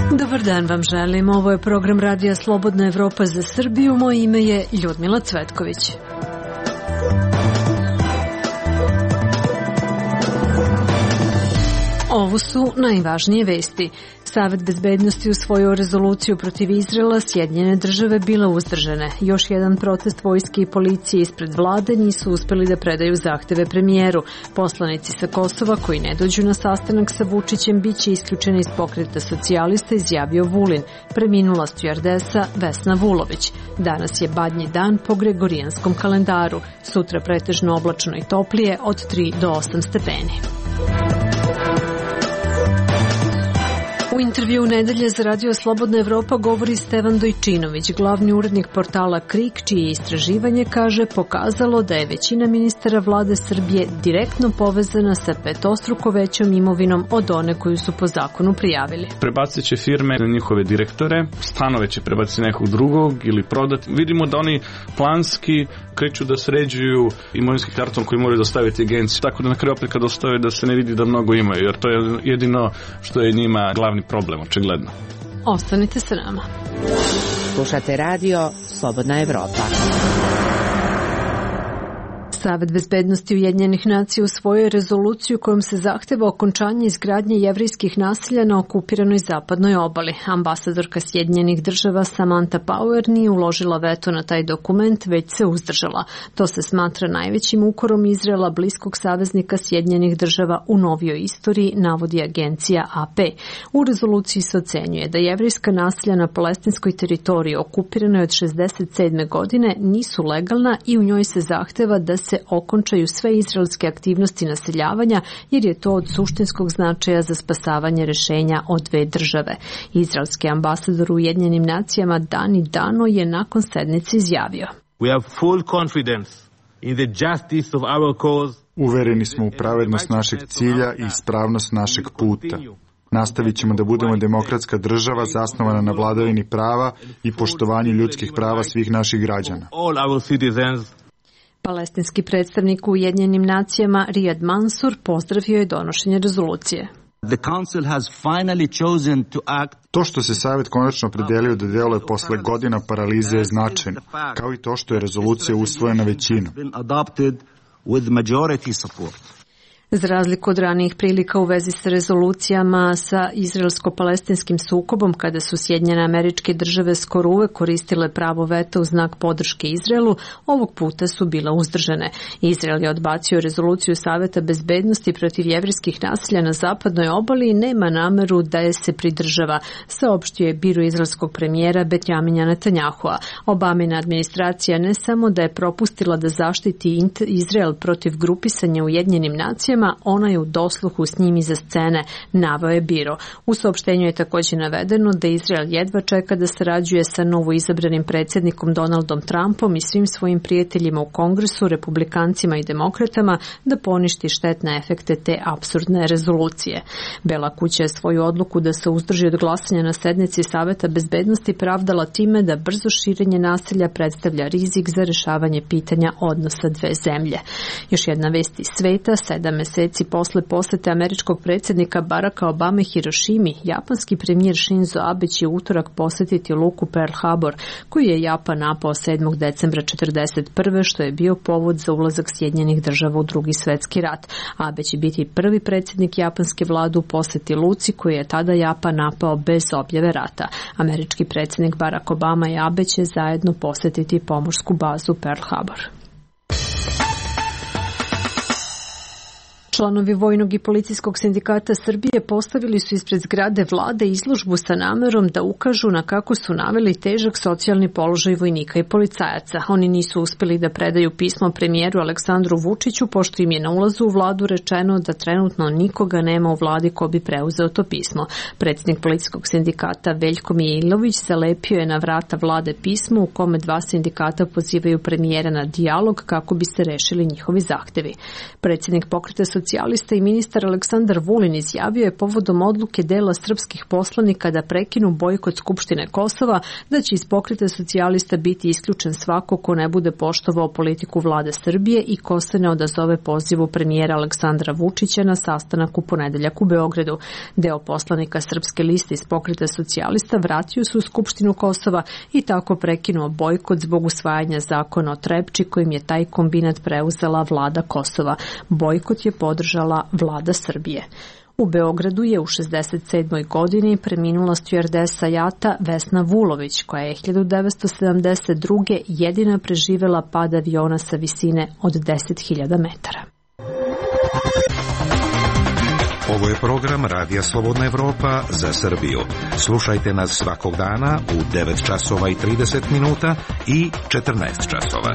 Dobar dan vam želim. Ovo je program Radija Slobodna Evropa za Srbiju. Moje ime je Ljudmila Cvetković. Ovo su najvažnije vesti. Savet bezbednosti usvojio rezoluciju protiv Izraela, Sjedinjene države bile uzdržane. Još jedan protest vojske i policije ispred vlade nisu uspeli da predaju zahteve premijeru. Poslanici sa Kosova koji ne dođu na sastanak sa Vučićem biće isključeni iz Pokreta socijalista, izjavio Vulin. Preminula stjuardesa Vesna Vulović. Danas je badnji dan po gregorijanskom kalendaru. Sutra pretežno oblačno i toplije od 3 do 8 stepeni. U intervju nedelje za Radio Slobodna Evropa govori Stevan Dojčinović, glavni urednik portala KRIK, čije istraživanje, kaže, pokazalo da je većina ministara vlade Srbije direktno povezana sa petostruko većom imovinom od one koju su po zakonu prijavili. Prebacit će firme na njihove direktore, stanove će prebaciti nekog drugog ili prodati. Vidimo da oni planski kreću da sređuju imovinski karton koji moraju dostaviti agenciji, tako da na kraju opet kad ostave da se ne vidi da mnogo imaju, jer to je jedino što je njima glavni problem, očigledno. Ostanite sa nama. Slušate radio Slobodna Evropa. Savet bezbednosti Ujedinjenih nacija usvojio rezoluciju kojom se zahteva okončanje izgradnje jevrejskih naselja na okupiranoj zapadnoj obali. Ambasadorka Sjedinjenih država Samantha Power nije uložila veto na taj dokument, već se uzdržala. To se smatra najvećim ukorom Izraela, bliskog saveznika Sjedinjenih država u novijoj istoriji, navodi agencija AP. U rezoluciji se ocenjuje da jevrejska naselja na palestinskoj teritoriji okupiranoj od 67. godine nisu legalna i u njoj se zahteva da se okončaju sve izraelske aktivnosti naseljavanja, jer je to od suštinskog značaja za spasavanje rešenja o dve države. Izraelski ambasador u Ujedinjenim nacijama Dani Dano je nakon sednice izjavio: We have full confidence in the justice of our cause. Uvereni smo u pravednost našeg cilja i ispravnost našeg puta. Nastavit ćemo da budemo demokratska država zasnovana na vladavini prava i poštovanju ljudskih prava svih naših građana. Palestinski predstavnik u Ujedinjenim nacijama Riyad Mansour pozdravio je donošenje rezolucije. To što se Savet konačno opredelio da deluje posle godina paralize je značajno, kao i to što je rezolucija usvojena većinom. Za razliku od ranijih prilika u vezi sa rezolucijama sa izraelsko-palestinskim sukobom, kada su Sjedinjene Američke Države skoro uvek koristile pravo veta u znak podrške Izraelu, ovog puta su bile uzdržane. Izrael je odbacio rezoluciju Saveta bezbednosti protiv jevrejskih naselja na zapadnoj obali i nema nameru da je se pridržava, saopštio je biro izraelskog premijera Benjamina Netanjahua. Obamina administracija ne samo da je propustila da zaštiti Izrael protiv grupisanja u Ujedinjenim nacijama, ona je u dosluhu s njim iza scene, naveo je biro. U saopštenju je također navedeno da Izrael jedva čeka da sarađuje sa novoizabranim predsjednikom Donaldom Trumpom i svim svojim prijateljima u Kongresu, republikancima i demokratama, da poništi štetne efekte te apsurdne rezolucije. Bela kuća je svoju odluku da se uzdrži od glasanja na sednici Saveta bezbednosti pravdala time da brzo širenje naselja predstavlja rizik za rešavanje pitanja odnosa dve zemlje. Još jedna vest iz sveta: 7 meseci posle posete američkog predsjednika Baracka Obame Hirošimi, japanski premijer Shinzo Abe će utorak posetiti luku Pearl Harbor, koju je Japan napao 7. decembra 1941. što je bio povod za ulazak Sjedinjenih država u Drugi svetski rat. Abe će biti prvi predsjednik japanske vlade u poseti luci koju je tada Japan napao bez objave rata. Američki predsjednik Barack Obama i Abe će zajedno posetiti pomorsku bazu Pearl Harbor. Članovi Vojnog i policijskog sindikata Srbije postavili su ispred zgrade vlade izložbu sa namerom da ukažu na kako su naveli težak socijalni položaj vojnika i policajaca. Oni nisu uspeli da predaju pismo premijeru Aleksandru Vučiću, pošto im je na ulazu u vladu rečeno da trenutno nikoga nema u vladi ko bi preuzeo to pismo. Predsjednik policijskog sindikata Veljko Mijailović zalepio je na vrata vlade pismo u kome dva sindikata pozivaju premijera na dijalog kako bi se rešili njihovi zahtevi. Predsjednik Pokreta socijalista i ministar Aleksandar Vulin izjavio je povodom odluke dela srpskih poslanika da prekinu bojkot Skupštine Kosova da će iz Pokreta socijalista biti isključen svako ko ne bude poštovao politiku vlade Srbije i ko se ne odazove pozivu premijera Aleksandra Vučića na sastanak u ponedeljak u Beogradu. Deo poslanika Srpske liste iz Pokreta socijalista vratio se u Skupštinu Kosova i tako prekinuo bojkot zbog usvajanja zakona o Trepči kojim je taj kombinat preuzela vlada Kosova. Bojkot je podržala vlada Srbije. U Beogradu je u 67. godini preminula stjuardesa JAT-a Vesna Vulović, koja je 1972. jedina preživela pad aviona sa visine od 10.000 metara. Ovo je program Radija Slobodna Evropa za Srbiju. Slušajte nas svakog dana u 9 časova i 30 minuta i 14 časova.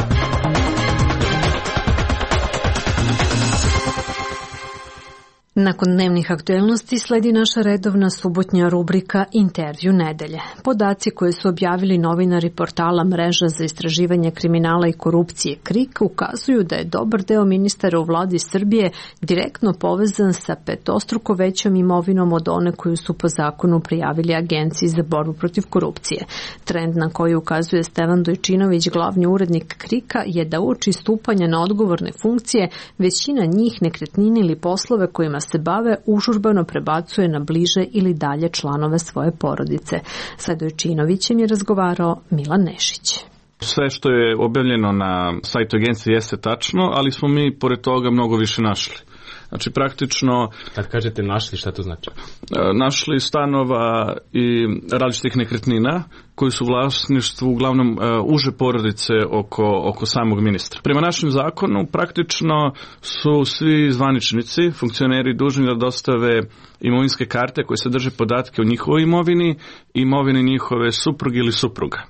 Nakon dnevnih aktuelnosti sledi naša redovna subotnja rubrika Intervju nedelje. Podaci koje su objavili novinari portala Mreža za istraživanje kriminala i korupcije KRIK ukazuju da je dobar deo ministara u vladi Srbije direktno povezan sa petostruko većom imovinom od one koju su po zakonu prijavili Agenciji za borbu protiv korupcije. Trend na koji ukazuje Stevan Dojčinović, glavni urednik KRIK-a, je da uoči stupanja na odgovorne funkcije većina njih nekretnine ili poslove kojima se bave užurbano prebacuje na bliže ili dalje članove svoje porodice. Sa Dojčinovićem je razgovarao Milan Nešić. Sve što je objavljeno na sajtu agencije jeste tačno, ali smo mi pored toga mnogo više našli. Znači praktično... Kad kažete našli, šta to znači? Našli stanova i različitih nekretnina koji su u vlasništvu uglavnom uže porodice oko samog ministra. Prema našem zakonu praktično su svi zvaničnici, funkcioneri dužni da dostave imovinske karte koje sadrže podatke o njihovoj imovini i imovini njihove supruge ili supruga.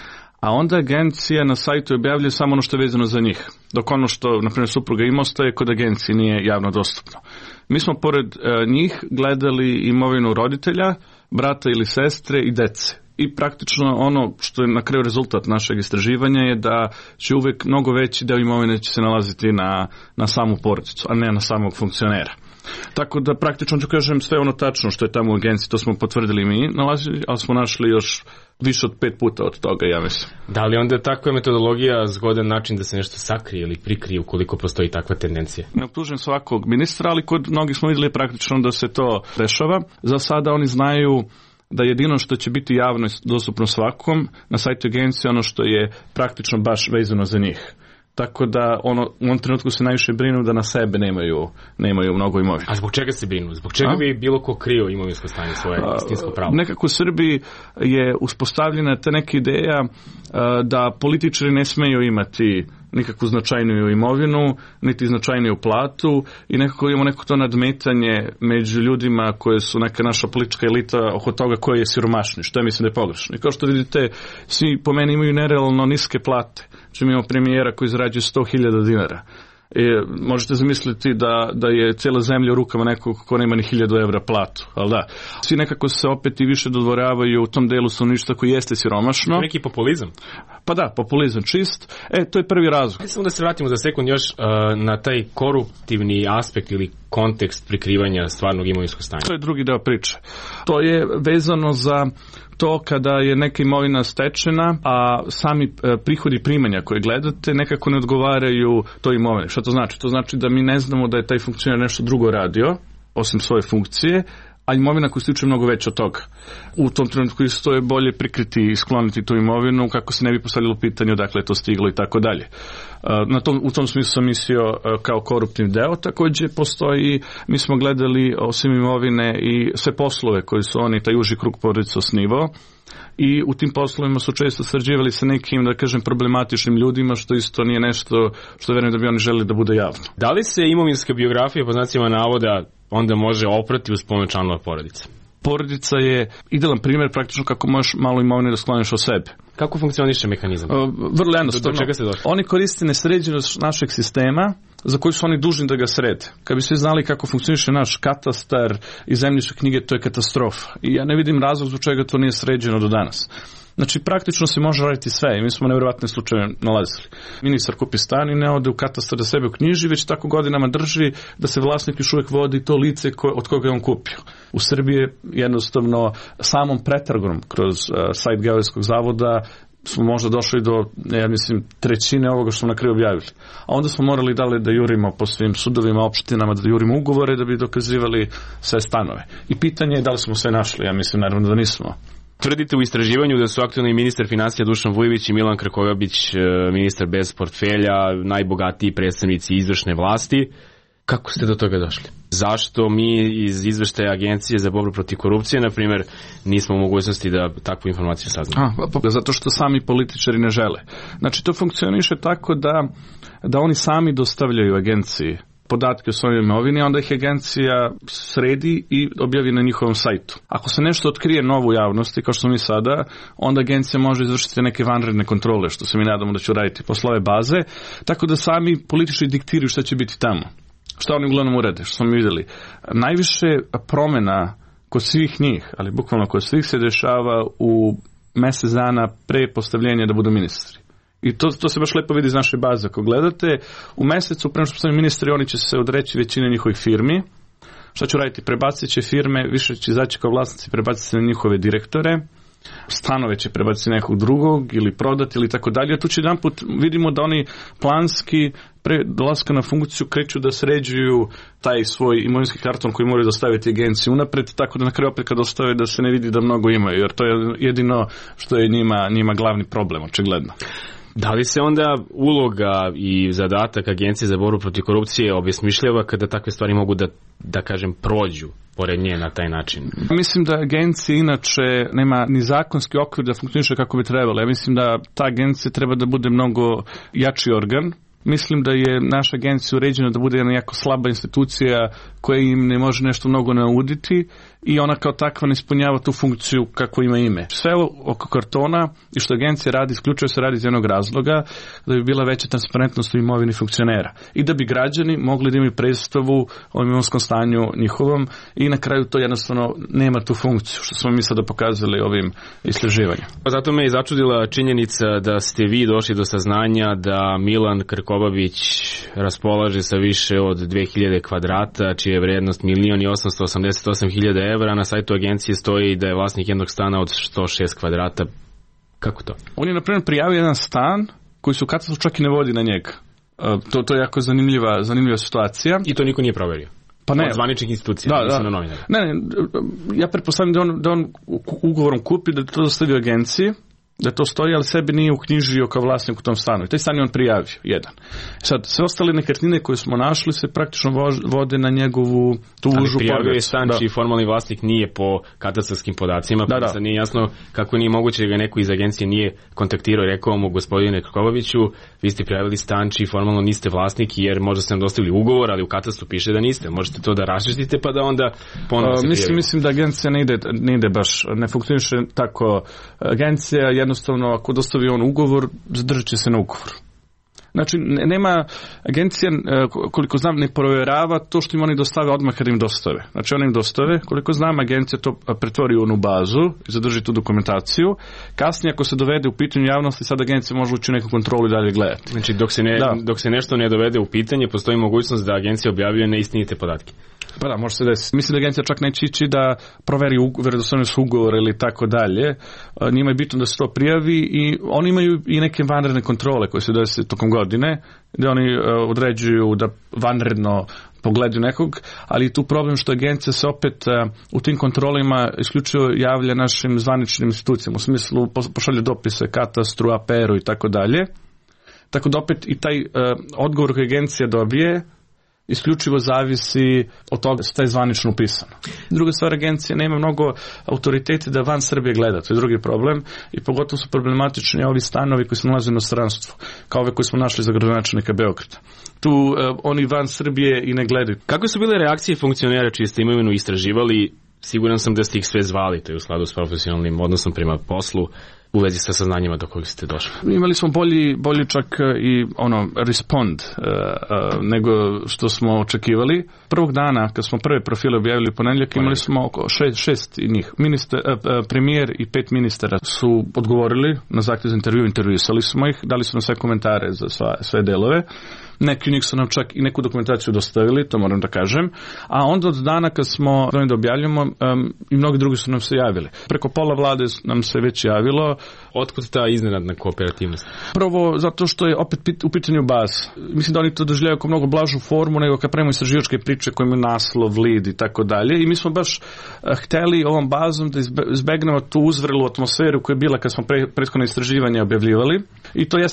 A onda agencija na sajtu objavljuje samo ono što je vezano za njih. Dok ono što, na primjer, supruga ima ostaje kod agencije nije javno dostupno. Mi smo pored njih gledali imovinu roditelja, brata ili sestre i dece. I praktično ono što je na kraju rezultat našeg istraživanja je da će uvek mnogo veći deo imovine će se nalaziti na samu porodicu, a ne na samog funkcionera. Tako da praktično ću kažem sve ono tačno što je tamo u agenciji, to smo potvrdili mi nalazili, ali smo našli još više od 5 puta od toga, ja mislim. Da li onda takva metodologija zgodan način da se nešto sakrije ili prikrije ukoliko postoji takva tendencija? Ne optužujem svakog ministra, ali kod mnogih smo vidjeli praktično da se to dešava. Za sada oni znaju da jedino što će biti javno dostupno svakom na sajtu agencije ono što je praktično baš vezano za njih. Tako da u ovom trenutku se najviše brinu da na sebe nemaju mnogo imovine. A zbog čega se brinu? Zbog čega bi bilo ko krio imovinsko stanje, svoje istinsko pravo? Nekako u Srbiji je uspostavljena ta neka ideja da političari ne smeju imati nikakvu značajniju imovinu, niti značajniju platu i nekako imamo neko to nadmetanje među ljudima koje su neka naša politička elita oko toga koji je siromašni, što je mislim da je pogrešno. I kao što vidite, svi po meni imaju nerealno niske plate. Znači imamo premijera koji zarađuje 100.000 dinara. Možete zamisliti da je cijela zemlja u rukama nekog ko nema ni 1.000 evra platu, ali da. Svi nekako se opet i više dodvoravaju u tom delu stanovništva koji jeste siromašno. Neki populizam? Pa da, populizam čist. To je prvi razlog. Samo da se vratimo za sekund još na taj koruptivni aspekt ili kontekst prikrivanja stvarnog imovinskog stanja. To je drugi deo priče. To je vezano za to kada je neka imovina stečena, a sami prihodi primanja koje gledate nekako ne odgovaraju toj imovini. Šta to znači? To znači da mi ne znamo da je taj funkcioner nešto drugo radio, osim svoje funkcije, a imovina koja se tiče mnogo veća od toga. U tom trenutku isto je bolje prikriti i skloniti tu imovinu kako se ne bi postavljalo pitanje odakle je to stiglo i tako dalje. U tom smislu sam mislio kao koruptivni deo. Također postoji, mi smo gledali osim imovine i sve poslove koje su oni, taj uži krug porodice osnivao. I u tim poslovima su često sarađivali sa nekim, da kažem, problematičnim ljudima, što isto nije nešto što verujem da bi oni želeli da bude javno. Da li se imovinska biografija po znacima navoda onda može oprati uz pomoć članova porodice? Porodica je idealan primjer praktično kako možeš malo imovine da skloniš od sebe. Kako funkcioniše mehanizam? Vrlo jednostavno. Do čega se došlo? Oni koriste nesređenost našeg sistema za koji su oni dužni da ga srede. Kad bi svi znali kako funkcioniše naš katastar i zemljišne knjige, to je katastrofa. I ja ne vidim razlog zbog čega to nije sređeno do danas. Znači, praktično se može raditi sve i mi smo nevjerovatne slučajeve nalazili. Ministar kupi stan i ne ode u katastar da sebe uknjiži, već tako godinama drži da se vlasnik još uvijek vodi to lice od koga je on kupio. U Srbiji je jednostavno samom pretragom kroz sajt Geodetskog zavoda smo možda došli do, ja mislim, trećine ovoga što smo na kraju objavili. A onda smo morali da jurimo po svim sudovima, opštinama, da jurimo ugovore da bi dokazivali sve stanove. I pitanje je da li smo sve našli, ja mislim naravno da nismo. Tvrdite u istraživanju da su aktualni ministar financija Dušan Vujović i Milan Krkobabić, ministar bez portfelja, najbogatiji predstavnici izvršne vlasti. Kako ste do toga došli? Zašto mi iz izveštaja Agencije za borbu protiv korupcije, na primjer, nismo u mogućnosti da takvu informaciju saznamo? Zato što sami političari ne žele. Znači, to funkcioniše tako da oni sami dostavljaju agenciji podatke o svojoj imovini, onda ih agencija sredi i objavi na njihovom sajtu. Ako se nešto otkrije novo u javnosti, kao što mi sada, onda agencija može izvršiti neke vanredne kontrole, što se mi nadamo da će raditi posle ove baze, tako da sami političari diktiraju šta će biti tamo. Šta oni uglavnom urade, što smo mi vidjeli. Najviše promjena kod svih njih, ali bukvalno kod svih, se dešava u mjesec dana pre postavljenja da budu ministri. I to se baš lepo vidi iz naše baze. Ako gledate, u mesecu prema što postanu ministri, oni će se odreći većine njihovih firmi. Šta će raditi? Prebacit će firme, više će izaći kao vlasnici, prebaciti se na njihove direktore, stanove će prebaciti nekog drugog ili prodati ili tako dalje. A tu će jedanput vidimo da oni planski pre dolaska na funkciju kreću da sređuju taj svoj imovinski karton koji moraju dostaviti agenciji unapred, tako da na kraju opet kad dostave da se ne vidi da mnogo imaju, jer to je jedino što je njima glavni problem, očigledno. Da li se onda uloga i zadatak Agencije za borbu protiv korupcije obesmišljava kada takve stvari mogu da kažem, prođu pored nje na taj način? Mislim da agencija inače nema ni zakonski okvir da funkcioniše kako bi trebalo. Ja mislim da ta agencija treba da bude mnogo jači organ. Mislim da je naša agencija uređena da bude jedna jako slaba institucija koja im ne može nešto mnogo nauditi i ona kao takva ne ispunjava tu funkciju kako ima ime. Sve oko kartona i što agencija radi, isključivo se radi iz jednog razloga, da bi bila veća transparentnost u imovini funkcionera i da bi građani mogli da imaju predstavu o imovinskom stanju njihovom i na kraju to jednostavno nema tu funkciju, što smo mi sada pokazali ovim istraživanjem. Zato me je začudila činjenica da ste vi došli do saznanja da Milan Krkobabić raspolaže sa više od 2000 kvadrata, čija je vrednost 1.888.000 evra. Na sajtu agencije stoji da je vlasnik jednog stana od 106 kvadrata. Kako to? On je, na primjer, prijavio jedan stan koji se u katastru čak i ne vodi na njega. To je jako zanimljiva situacija. I to niko nije proverio? Pa ne. Od zvaničnih institucija, na novinara. Ne, ja pretpostavljam da on ugovorom kupi, da to dostavi agenciji, da to stoji, ali sebe nije uknjižio kao vlasnik u tom stanu. I taj stan je on prijavio, jedan. Sad, sve ostale nekretnine koje smo našli se praktično vode na njegovu tu užu porodicu. Ali prijavio je stan čiji formalni vlasnik nije po katastarskim podacima, pa sad nije jasno kako nije moguće da ga neko iz agencije nije kontaktirao i rekao mu, gospodine Krkobabiću, vi ste prijavili stan čiji formalno niste vlasnik, jer možda ste nam dostavili ugovor, ali u katastru piše da niste. Možete to da raščistite pa da onda ponovno se prijavili. Mislim da agencija ne ide baš, ne funkcioniše tako. Agencija jednostavno, ako dostavi on ugovor, zadržat će se na ugovor. Znači, nema, agencija, koliko znam, ne provjerava to što im oni dostave odmah kad im dostave. Znači, oni im dostave, koliko znam, agencija to pretvori u onu bazu i zadrži tu dokumentaciju. Kasnije, ako se dovede u pitanju javnosti, sad agencija može ući u neku kontrolu i dalje gledati. Znači, dok se nešto ne dovede u pitanje, postoji mogućnost da agencija objavljuje neistinite podatke. Pa da, može se desiti. Mislim da agencija čak neće ići da proveri vjerodostojnost ugovora ili tako dalje. Njima je bitno da se to prijavi i oni imaju i neke vanredne kontrole koje se desi tokom godine, gdje oni određuju da vanredno pogledaju nekog, ali je tu problem što agencija se opet u tim kontrolima isključivo javlja našim zvaničnim institucijama, u smislu pošalje dopise katastru, APR-u i tako dalje. Tako da opet i taj odgovor koji agencija dobije isključivo zavisi od toga što je zvanično upisano. Druga stvar, agencija nema mnogo autoritete da van Srbije gleda, to je drugi problem i pogotovo su problematični ovi stanovi koji se nalaze u inostranstvu, kao ove koji smo našli za gradonačelnika Beograda. Tu oni van Srbije i ne gledaju. Kakve su bile reakcije funkcionera čiji ste imovinu istraživali? Siguran sam da ste ih sve zvali, to je u skladu s profesionalnim odnosom prema poslu. u vezi sa saznanjima do kojih ste došli? Imali smo bolji čak i respond nego što smo očekivali. Prvog dana kad smo prve profile objavili ponedjeljak, imali smo oko 6 njih. Premijer i 5 ministara su odgovorili na zahtjev za intervjuisali smo ih, dali su nam sve komentare za sve delove. Neki od njih su nam čak i neku dokumentaciju dostavili, to moram da kažem. A onda od dana kad smo da objavljamo, i mnogi drugi su nam se javili. Preko pola vlade nam se već javilo. Otkud ta iznenadna kooperativnost? Prvo, zato što je opet u pitanju baza. Mislim da oni to doživljaju kao mnogo blažu formu nego kad pravimo istraživačke priče koje imaju naslov, lead i tako dalje. I mi smo baš hteli ovom bazom da izbegnemo tu uzvrelu atmosferu koja je bila kad smo prethodne istraživanja objavljivali. I to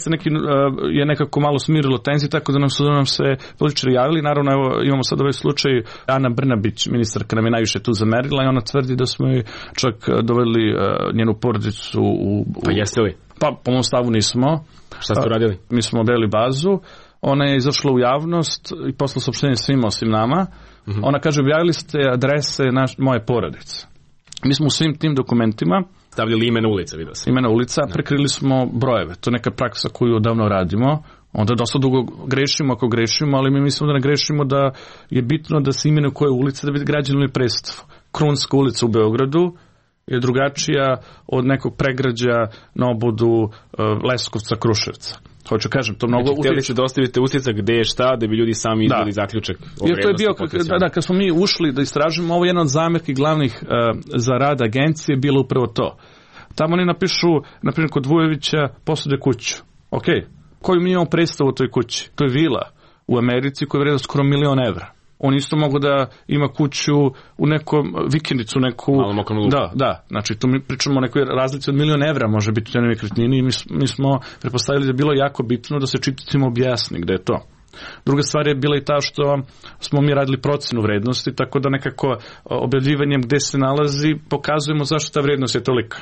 je nekako malo smirilo tenziju, tako da nam se političari javili. Naravno, evo, imamo sad ovaj slučaj Ana Brnabić, ministarka, nam je najviše tu zamerila i ona tvrdi da smo joj čak doveli njenu porodicu u... Pa jeste li? Pa, po mom stavu nismo. Šta ste uradili? Mi smo objavili bazu. Ona je izašla u javnost i poslala saopštenje svima osim nama. Ona kaže, objavili ste adrese moje porodice. Mi smo u svim tim dokumentima stavljali imena ulica, vidio sam. Imena ulica, prekrili smo brojeve. To je neka praksa koju odavno radimo. Onda dosta dugo grešimo ako grešimo, ali mi mislimo da ne grešimo, da je bitno da se imenuje koje ulice da bi građani imali predstavu. Krunska ulica u Beogradu je drugačija od nekog pregrađa na obodu Leskovca, Kruševca. Hoću kažem, to mnogo utječe. Htjeli ste da ostavite utisak gde je šta, da bi ljudi sami izdali zaključak o vrednosti. To je bio, kad smo mi ušli da istražimo, ovo je jedna od zamerki glavnih za rad agencije, bilo upravo to. Tamo oni napišu, na primjer kod Vujovića, posude kuću. Okej. Koju mi imamo predstavu u toj kući? To je vila u Americi koja je vredna skoro $1.000.000 evra. On isto mogu da ima kuću u nekom vikendicu, neku... Malo mokronu luku. Da. Znači, tu mi pričamo o nekoj razlici od $1.000.000 evra, može biti u jednoj nekretnini i mi smo pretpostavili da je bilo jako bitno da se čitacima objasni gde je to. Druga stvar je bila i ta što smo mi radili procenu vrednosti, tako da nekako objavljivanjem gde se nalazi pokazujemo zašto ta vrednost je tolika.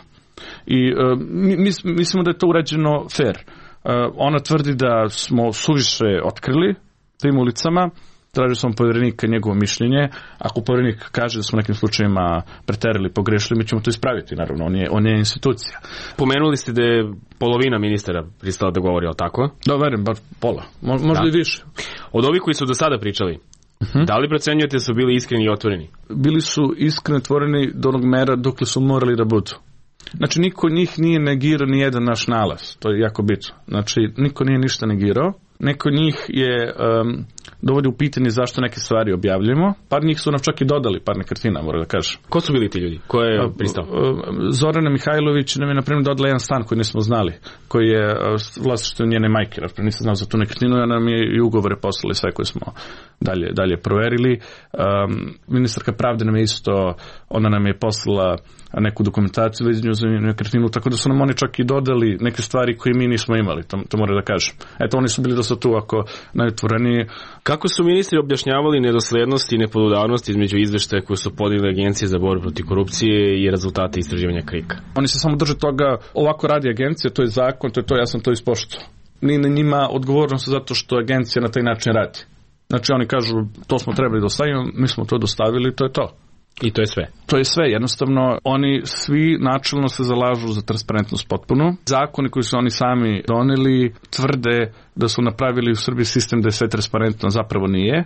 I mislimo da je to urađeno fair. Ona tvrdi da smo suviše otkrili tim ulicama, tražio sam povjerenika njegovo mišljenje. Ako povjerenik kaže da smo u nekim slučajima preterali, pogrešili, mi ćemo to ispraviti, naravno, on je institucija. Pomenuli ste da je polovina ministara pristala da govori, ali tako? Da, verujem, bar pola, možda i više. Od ovih koji su do sada pričali, da li procenjujete da su bili iskreni i otvoreni? Bili su iskreni, otvoreni do onog mera dokle su morali da budu. Znači, niko njih nije negirao ni jedan naš nalaz. To je jako bitno. Znači, niko nije ništa negirao. Neko njih je dovodi u pitanje zašto neke stvari objavljujemo. Par njih su nam čak i dodali par nekretnina, moram da kažem. Ko su bili ti ljudi? Ko je pristao? Zorana Mihajlović nam je, na primjer, dodala jedan stan koji nismo znali, koji je vlasništvo njene majke. Na primjer, nisam znao za tu nekretninu, a nam je i ugovore poslali sve koje smo dalje proverili. Ministarka pravde nam je isto, ona nam je poslala neku dokumentaciju vezanju za nekretninu, tako da su nam oni čak i dodali neke stvari koje mi nismo imali, to moram da kažem. Eto, oni su bili dosta tu ako najotvoreniji. Kako su ministri objašnjavali nedoslednosti i nepodudarnosti između izveštaja koje su podnijele agencije za borbu protiv korupcije i rezultate istraživanja KRIK-a? Oni se samo drže toga, ovako radi agencija, to je zakon, to je to, ja sam to ispoštovao. Nije na njima odgovornost zato što agencija na taj način radi. Znači oni kažu, to smo trebali dostaviti, mi smo to dostavili, to je to. I to je sve? To je sve, jednostavno oni svi načelno se zalažu za transparentnost potpuno. Zakoni koji su oni sami doneli tvrde da su napravili u Srbiji sistem da je sve transparentno, zapravo nije.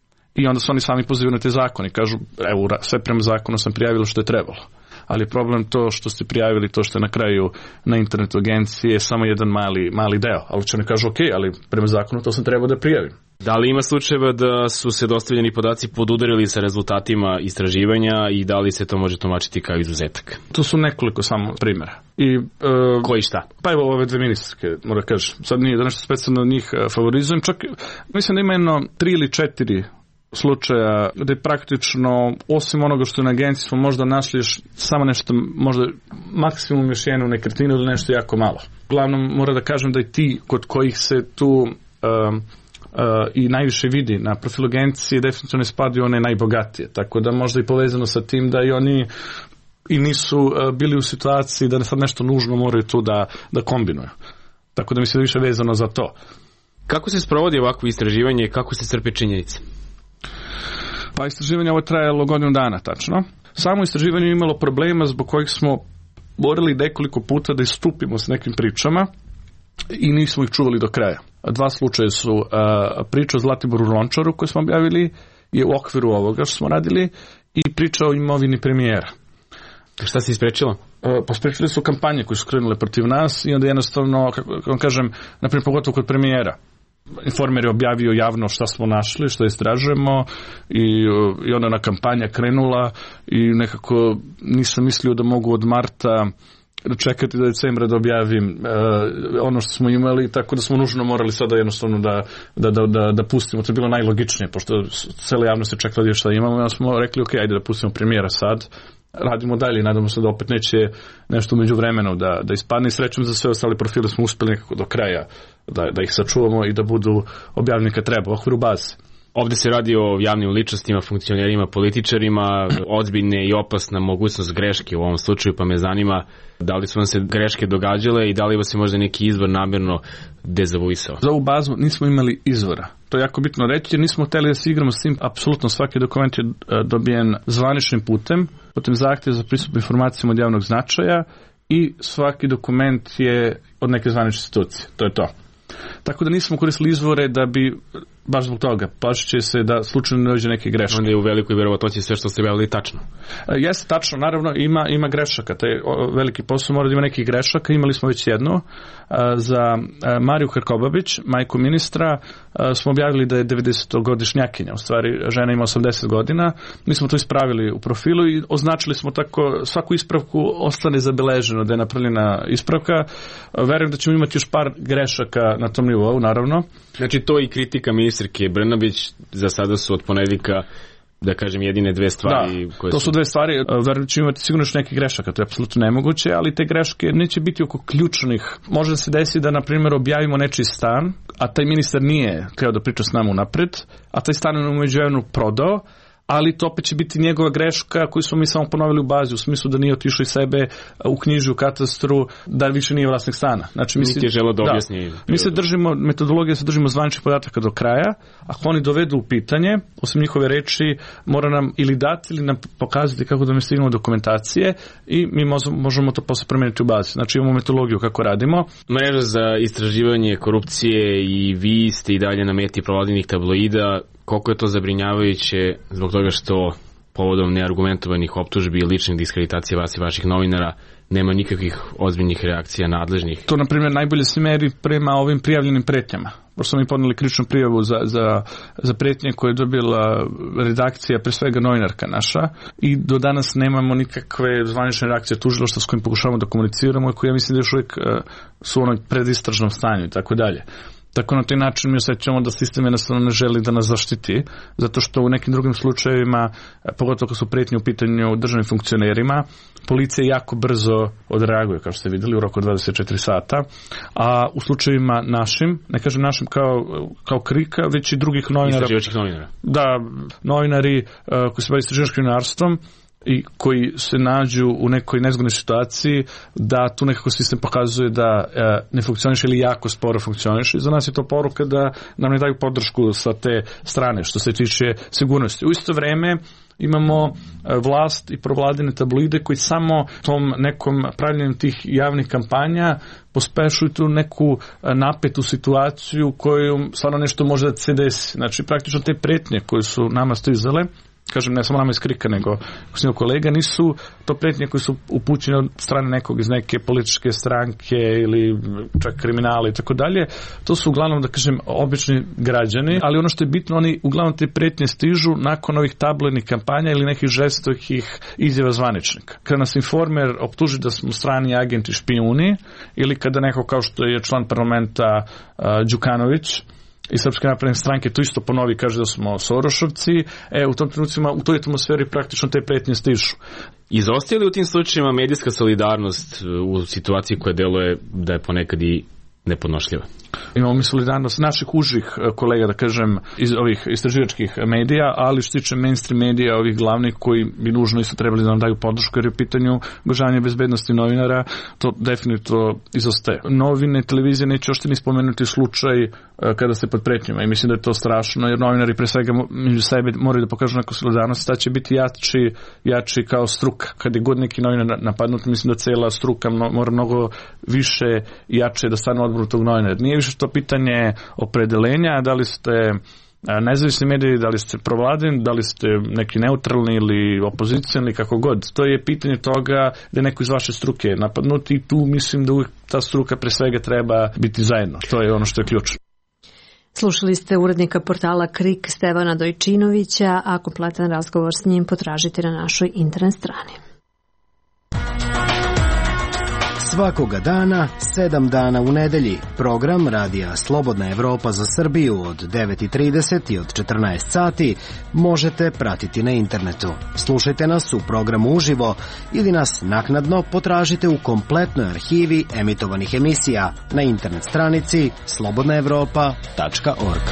I onda su oni sami pozivaju na te zakone. Kažu, evo, sve prema zakonu sam prijavilo što je trebalo. Ali je problem to što ste prijavili, to što je na kraju na internetu agencije je samo jedan mali deo. Ali će oni kažu, ok, ali prema zakonu to sam trebao da prijavim. Da li ima slučajeva da su se dostavljeni podaci podudarili sa rezultatima istraživanja i da li se to može tumačiti kao izuzetak? To su nekoliko samo primjera. Koji šta? Pa evo ove dve ministarke, moram kažem. Sad nije da nešto specijalno od njih favorizujem. Čak mislim da ima jedno 3 ili 4 slučaja gde praktično, osim onoga što je na agenciji, smo možda našli samo nešto, možda maksimum još jednu nekretninu ili nešto jako malo. Uglavnom, moram da kažem da i ti kod kojih se tu i najviše vidi na profilu agencije definitivno ne spadaju one najbogatije, tako da možda i povezano sa tim da i oni i nisu bili u situaciji da sad nešto nužno moraju tu da kombinuju. Tako da mislim da više vezano za to. Kako se sprovodi ovakvo istraživanje i kako se crpe činjenice? Pa istraživanje ovo trajalo godinu dana, tačno. Samo istraživanje je imalo problema zbog kojih smo morali nekoliko puta da istupimo s nekim pričama i nismo ih čuvali do kraja. 2 slučaja su priča o Zlatiboru Lončaru koju smo objavili je u okviru ovoga što smo radili i priča o imovini premijera. Šta se isprečilo? Pa sprečili su kampanje koje su krenule protiv nas i onda jednostavno, kako vam kažem, naprimjer pogotovo kod premijera. Informer je objavio javno šta smo našli, što istražujemo i onda ona kampanja krenula i nekako nisam mislio da mogu od marta čekati do decembra da objavim ono što smo imali, tako da smo nužno morali sada jednostavno da pustimo. To je bilo najlogičnije, pošto cela javnost je čekala šta imamo, onda smo rekli ok, ajde da pustimo premijera sad, radimo dalje i nadamo se da opet neće nešto među vremenu da ispadne. Srećom za sve ostale profile smo uspeli nekako do kraja da ih sačuvamo i da budu objavljeni kad treba u okviru baze. Ovde se radi o javnim ličnostima, funkcionerima, političarima, ozbiljne i opasna mogućnost greške u ovom slučaju, pa me zanima da li su vam se greške događale i da li vas je možda neki izvor namjerno dezavuisao? Za ovu bazu nismo imali izvora. To je jako bitno reći jer nismo hteli da se igramo s tim. Apsolutno svaki dokument je dobijen zvaničnim putem zahtjeva za pristup informacijama od javnog značaja i svaki dokument je od neke zvanične institucije. To je to. Tako da nismo koristili izvore da bi, baš zbog toga, plašit će se da slučajno ne dođe neke greške. Onda je u velikoj vjerovatnoći sve što ste objavili tačno. Jeste tačno, naravno ima grešaka. Taj veliki posao mora da ima nekih grešaka. Imali smo već jednu. Za Mariju Krkobabić, majku ministra, smo objavili da je 90-godišnjakinja. U stvari, žena ima 80 godina. Mi smo to ispravili u profilu i označili smo tako, svaku ispravku ostane zabeleženo da je napravljena ispravka. Verujem da ćemo imati još par grešaka na tom nivou, naravno. Znači, to i kritika ministarke Brnabić za sada su od ponedjeljka, da kažem, jedine 2 stvari. Da, to su 2 stvari. Verujem da ćemo imati sigurno još neke grešaka, to je apsolutno nemoguće, ali te greške neće biti oko ključnih. Može da se desi da, na primjer, objavimo nečiji stan, a taj ministar nije htio da priča s nama unapred, a taj stan je umeđuvremenu prodao, ali to opet će biti njegova greška koju smo mi samo ponovili u bazi, u smislu da nije otišao iz sebe, uknjižio u katastru, da više nije vlasnik stana. Znači, mi je želeo da objasni. Mi se držimo, metodologija se držimo zvaničnih podataka do kraja. Ako oni dovedu u pitanje, osim njihove reči, mora nam ili dati ili nam pokazati kako da mi stignemo dokumentacije i mi možemo to posle promeniti u bazi. Znači, imamo metodologiju kako radimo. Mreža za istraživanje korupcije i vi ste i dalje na meti provladinih tabloida. Koliko je to zabrinjavajuće zbog toga što povodom neargumentovanih optužbi i ličnih diskreditacija vas i vaših novinara nema nikakvih ozbiljnih reakcija nadležnih? To, na primjer, najbolje se meri prema ovim prijavljenim pretnjama. Pošto smo mi podneli krivičnu prijavu za pretnje koje je dobila redakcija, pre svega novinarka naša, i do danas nemamo nikakve zvanične reakcije tužilaštva s kojim pokušavamo da komuniciramo i koje ja mislim da još uvijek su u onom predistražnom stanju i tako dalje. Tako na taj način mi osjećamo da sistem jednostavno ne želi da nas zaštiti, zato što u nekim drugim slučajevima, pogotovo kad su pretnje u pitanju državnim funkcionerima, policija jako brzo odreaguje, kao što ste vidjeli, u roku 24 sata, a u slučajevima našim, ne kažem našim kao KRIK-a, već i drugih novinara. Istraživačkih novinara. Da, novinari koji se bave istraživačkim novinarstvom i koji se nađu u nekoj nezgodnoj situaciji, da tu nekako sistem pokazuje da ne funkcioniše ili jako sporo funkcioniše. I za nas je to poruka da nam ne daju podršku sa te strane što se tiče sigurnosti. U isto vreme imamo vlast i provladine tabloide koji samo tom nekom pravljenjem tih javnih kampanja pospešuju tu neku napetu situaciju koju stvarno nešto može da se desi. Znači, praktično te pretnje koje su nama stizale, kažem, ne samo nama iz KRIK-a, nego kolega, nisu to pretnje koje su upućene od strane nekog iz neke političke stranke ili čak kriminala i tako dalje. To su uglavnom, da kažem, obični građani, ali ono što je bitno, oni uglavnom te pretnje stižu nakon ovih tabloidnih kampanja ili nekih žestokih izjava zvaničnika. Kada nas informer optuži da smo strani agenti špijuni ili kada neko kao što je član parlamenta Đukanović i Srpske napredne stranke to isto ponovi, kaže da smo Sorošovci, u tom trenucima, u toj atmosferi praktično te pretnje stižu. Izostaje li u tim slučajima medijska solidarnost u situaciji koja deluje da je ponekad i nepodnošljiva? Imamo mi solidarnost naših užih kolega, da kažem, iz ovih istraživačkih medija, ali što tiče mainstream medija, ovih glavnih koji bi nužno isto trebali da nam daju podršku, jer je u pitanju ugrožavanje bezbednosti novinara, to definitivno izostaje. Novine, televizije neće ošte ni spomenuti slučaj kada ste pod pretnjama i mislim da je to strašno, jer novinari pre svega među sebe moraju da pokažu neku solidarnost, da će biti jači kao struka. Kad je god neki novinar napadnut, mislim da cela struka mora mnogo više i jače da stane u odboru tog novinara. Nije više to pitanje opredelenja, da li ste nezavisni mediji, da li ste provladeni, da li ste neki neutralni ili opozicijani, kako god. To je pitanje toga da je neko iz vaše struke napadnuti i tu mislim da uvijek ta struka pre svega treba biti zajedno. To je ono što je ključno. Slušali ste urednika portala KRIK Stevana Dojčinovića, a kompletan razgovor s njim potražite na našoj internet strani. Svakoga dana, 7 dana u nedelji. Program Radija Slobodna Evropa za Srbiju od 9:30 i od 14 sati možete pratiti na internetu. Slušajte nas u programu uživo ili nas naknadno potražite u kompletnoj arhivi emitovanih emisija na internet stranici slobodnaevropa.org.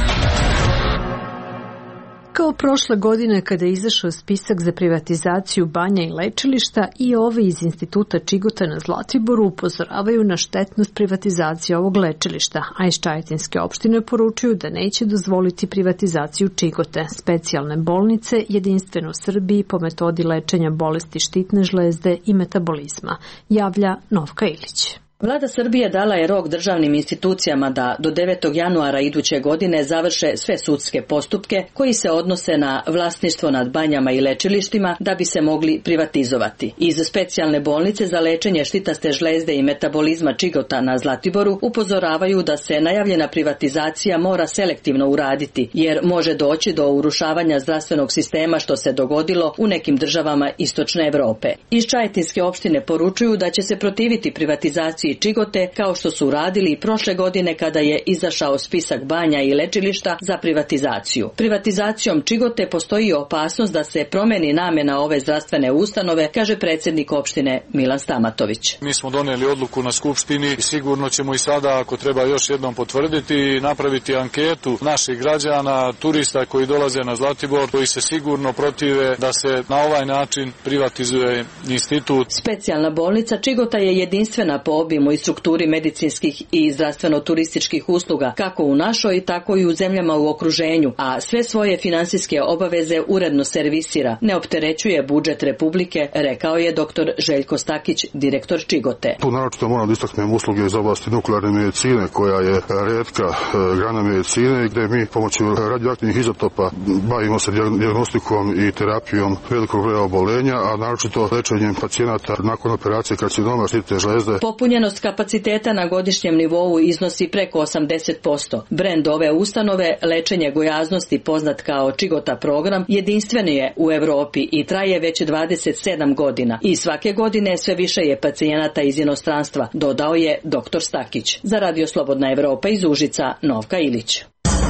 Kao prošle godine kada je izašao spisak za privatizaciju banja i lečilišta, i ovi iz Instituta Čigota na Zlatiboru upozoravaju na štetnost privatizacije ovog lečilišta, a iz Čajetinske opštine poručuju da neće dozvoliti privatizaciju Čigote, specijalne bolnice jedinstvene u Srbiji po metodi lečenja bolesti štitne žlezde i metabolizma, javlja Novka Ilić. Vlada Srbije dala je rok državnim institucijama da do 9. januara iduće godine završe sve sudske postupke koji se odnose na vlasništvo nad banjama i lečilištima da bi se mogli privatizovati. Iz specijalne bolnice za lečenje štitaste žlezde i metabolizma Čigota na Zlatiboru upozoravaju da se najavljena privatizacija mora selektivno uraditi, jer može doći do urušavanja zdravstvenog sistema što se dogodilo u nekim državama istočne Evrope. Iz Čajetinske opštine poručuju da će se protiviti privatizaciji Čigote kao što su uradili i prošle godine kada je izašao spisak banja i lečilišta za privatizaciju. Privatizacijom Čigote postoji opasnost da se promeni namena ove zdravstvene ustanove, kaže predsjednik opštine Milan Stamatović. Mi smo donijeli odluku na skupštini i sigurno ćemo i sada, ako treba još jednom potvrditi, i napraviti anketu naših građana, turista koji dolaze na Zlatibor, koji se sigurno protive da se na ovaj način privatizuje institut. Specijalna bolnica Čigota je jedinstvena po obimu i strukturi medicinskih i zdravstveno-turističkih usluga, kako u našoj, tako i u zemljama u okruženju, a sve svoje finansijske obaveze uredno servisira, ne opterećuje budžet Republike, rekao je dr. Željko Stakić, direktor Čigote. Tu naročito moram da istaknem usluge iz oblasti nuklearne medicine, koja je retka grana medicine, gde mi pomoću radioaktivnih izotopa bavimo se dijagnostikom i terapijom velikog broja obolenja, a naročito lečenjem pacijenata nakon operacije karcinoma štitne žlezde. Popunjenost kapaciteta na godišnjem nivou iznosi preko 80%. Brend ove ustanove, lečenje gojaznosti poznat kao Čigota program, jedinstven je u Evropi i traje već 27 godina. I svake godine sve više je pacijenata iz inostranstva, dodao je dr. Stakić. Za Radio Slobodna Evropa iz Užica, Novka Ilić.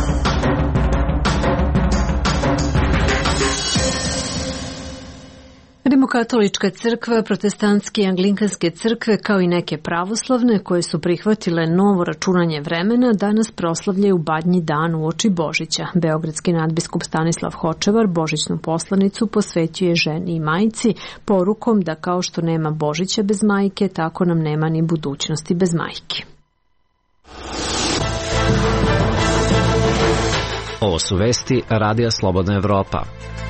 Rimokatolička crkva, protestantske i anglikanske crkve kao i neke pravoslavne koje su prihvatile novo računanje vremena danas proslavljaju Badnji dan uoči Božića. Beogradski nadbiskup Stanislav Hočevar božićnu poslanicu posvećuje ženi i majci porukom da kao što nema Božića bez majke, tako nam nema ni budućnosti bez majke. Ovo su vesti Radija Slobodna Evropa.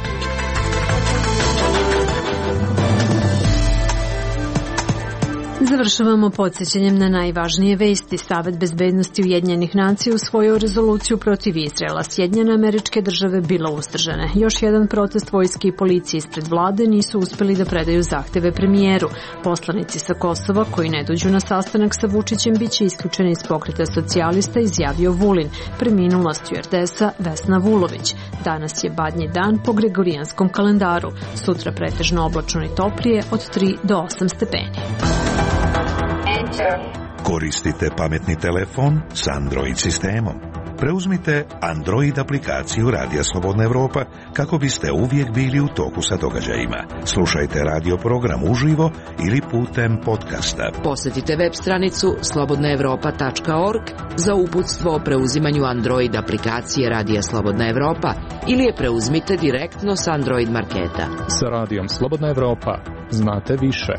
Završavamo podsjećanjem na najvažnije vesti. Savet bezbednosti Ujedinjenih nacija usvojio rezoluciju protiv Izraela. Sjedinjene Američke Države bilo uzdržane. Još jedan protest vojske i policije ispred vlade nisu uspeli da predaju zahteve premijeru. Poslanici sa Kosova koji ne dođu na sastanak sa Vučićem biće isključeni iz pokreta socijalista, izjavio Vulin. Preminula stjuardesa Vesna Vulović. Danas je Badnji dan po gregorijanskom kalendaru. Sutra pretežno oblačno i toplije od 3 do 8 stepeni. Koristite pametni telefon s Android sistemom. Preuzmite Android aplikaciju Radija Slobodna Evropa kako biste uvijek bili u toku sa događajima. Slušajte radio program uživo ili putem podcasta. Posjetite web stranicu slobodnaevropa.org za uputstvo o preuzimanju Android aplikacije Radija Slobodna Evropa ili je preuzmite direktno s Android marketa. Sa Radijom Slobodna Evropa znate više.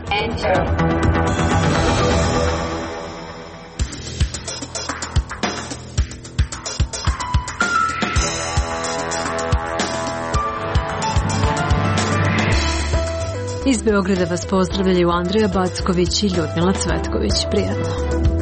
Iz Beograda vas pozdravljaju Andrija Backović i Ljudmila Cvetković. Prijatno.